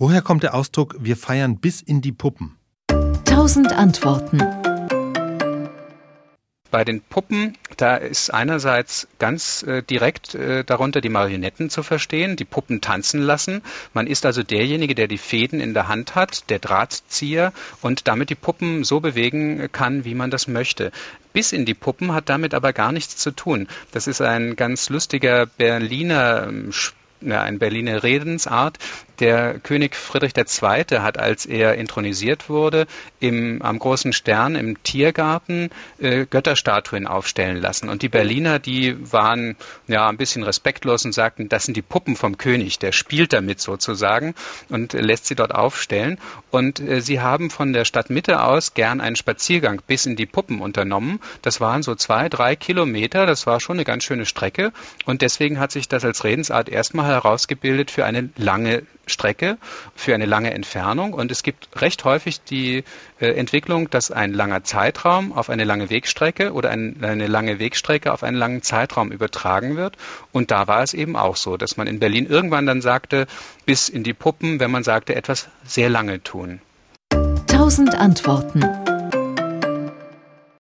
Woher kommt der Ausdruck, wir feiern bis in die Puppen? 1000 Antworten. Bei den Puppen, da ist einerseits ganz direkt darunter die Marionetten zu verstehen, die Puppen tanzen lassen. Man ist also derjenige, der die Fäden in der Hand hat, der Drahtzieher und damit die Puppen so bewegen kann, wie man das möchte. Bis in die Puppen hat damit aber gar nichts zu tun. Das ist ein ganz lustiger Berliner Redensart. Der König Friedrich II. Hat, als er intronisiert wurde, am Großen Stern im Tiergarten Götterstatuen aufstellen lassen. Und die Berliner, die waren ein bisschen respektlos und sagten, das sind die Puppen vom König, der spielt damit sozusagen und lässt sie dort aufstellen. Und sie haben von der Stadtmitte aus gern einen Spaziergang bis in die Puppen unternommen. Das waren so 2-3 Kilometer, das war schon eine ganz schöne Strecke. Und deswegen hat sich das als Redensart erstmal herausgebildet für eine lange Strecke, für eine lange Entfernung. Und es gibt recht häufig die Entwicklung, dass ein langer Zeitraum auf eine lange Wegstrecke oder eine lange Wegstrecke auf einen langen Zeitraum übertragen wird. Und da war es eben auch so, dass man in Berlin irgendwann dann sagte, bis in die Puppen, wenn man sagte, etwas sehr lange tun. 1000 Antworten.